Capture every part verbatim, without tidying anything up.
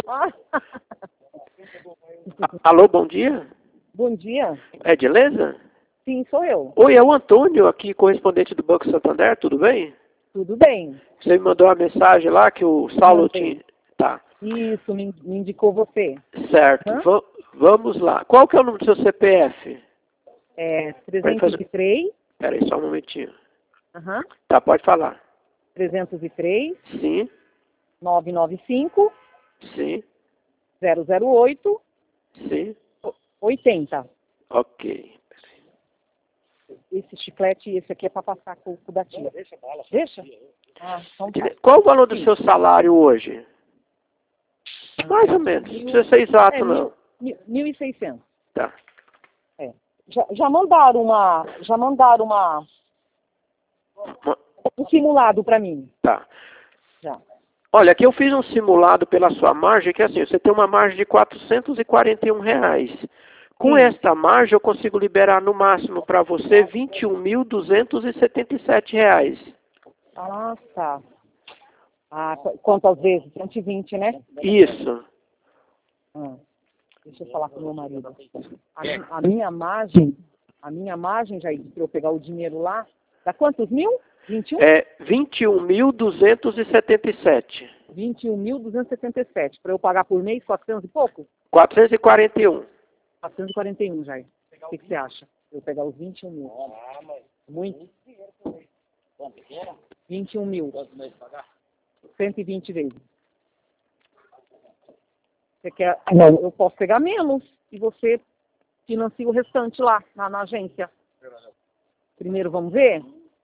Alô, bom dia. Bom dia. É Edileza? Sim, sou eu. Oi, é o Antônio aqui, correspondente do Banco Santander, tudo bem? Tudo bem. Você me mandou uma mensagem lá que o Saulo Mandei. tinha... Tá. Isso, me, me indicou você. Certo. Hã? Va vamos lá. Qual que é o número do seu C P F? É Peraí, trezentos e três. Peraí, só um momentinho. Aham. Tá, pode falar. trezentos e três, Sim, novecentos e noventa e cinco, sim, zero zero oito, sim. oitenta. Ok. Esse chiclete, esse aqui é para passar com o da tia. Deixa a bala. Deixa? Ah, então tá. Qual o valor do Sim. seu salário hoje? Mais ou menos. Não precisa ser exato, É, não. mil, mil e seiscentos. Tá. É. Já, já mandaram uma, já mandaram uma, Uma- um simulado para mim. Tá. Já. Olha, aqui eu fiz um simulado pela sua margem, que é assim, você tem uma margem de quatrocentos e quarenta e um reais. Com Sim. esta margem, eu consigo liberar no máximo para você vinte e um mil duzentos e setenta e sete reais. Ah, tá. Ah, qu- quantas vezes? cento e vinte, né? Isso. Ah, deixa eu falar com o meu marido. A, mi- a minha margem, a minha margem, já para eu pegar o dinheiro lá, dá quantos mil? vinte e um? É vinte e um mil duzentos e setenta e sete. vinte e um mil duzentos e setenta e sete. Para eu pagar por mês, quatrocentos e pouco? quatrocentos e quarenta e um. quatrocentos e quarenta e um, Jair. O que, que você acha? Eu pegar os vinte e um mil. Muito? vinte e um mil. cento e vinte vezes. Você quer? Não, eu posso pegar menos e você financia o restante lá na, na agência. Primeiro vamos ver?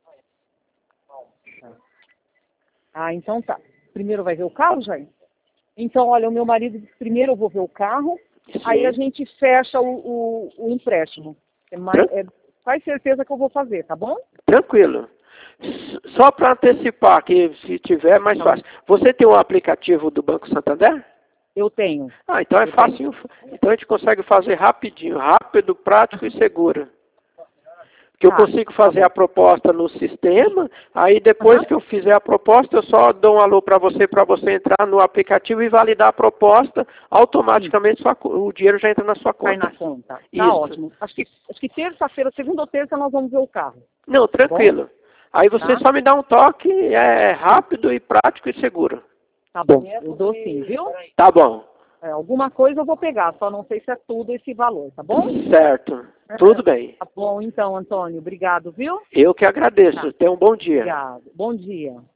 Ah, então tá. Primeiro vai ver o carro, Jair? Então, olha, o meu marido disse, primeiro eu vou ver o carro, Sim. aí a gente fecha o, o, o empréstimo. É mais, é, faz certeza que eu vou fazer, tá bom? Tranquilo. S- Só para antecipar, que se tiver, é mais Não. fácil. Você tem o aplicativo do Banco Santander? Eu tenho. Ah, então é Eu fácil. Então a gente consegue fazer rapidinho, rápido, prático e seguro. Que eu Tá, consigo fazer tá a proposta no sistema, aí depois Aham. que eu fizer a proposta, eu só dou um alô para você, para você entrar no aplicativo e validar a proposta, automaticamente sua co- o dinheiro já entra na sua Cai conta. na conta. Tá Isso. ótimo. Acho que, acho que terça-feira, segunda ou terça, nós vamos ver o carro. Não, tranquilo. Aí você Tá? só me dá um toque, é rápido e prático e seguro. Tá bom. Eu dou sim, viu? Tá bom. É, alguma coisa eu vou pegar, só não sei se é tudo esse valor, tá bom? Certo. Tudo bem. Tá bom, então, Antônio. Obrigado, viu? Eu que agradeço. Tá. Tenha um bom dia. Obrigado. Bom dia.